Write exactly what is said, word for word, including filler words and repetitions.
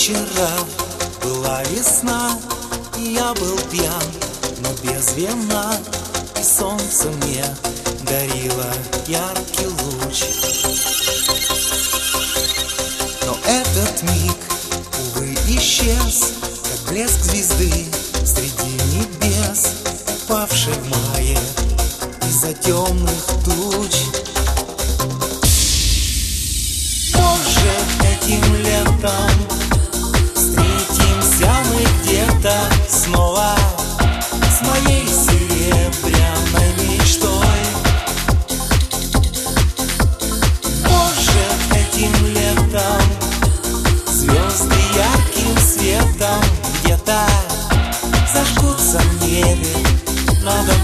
Вчера была весна, и я был пьян, но без вина, и солнце мне дарило яркий луч. Но этот миг, увы, исчез, как блеск звезды среди небес, упавшей в мае из-за темных туч. Может, этим летом встретимся мы где-то снова с моей серебряной мечтой. Может, этим летом звезды ярким светом где-то зажгутся в небе надо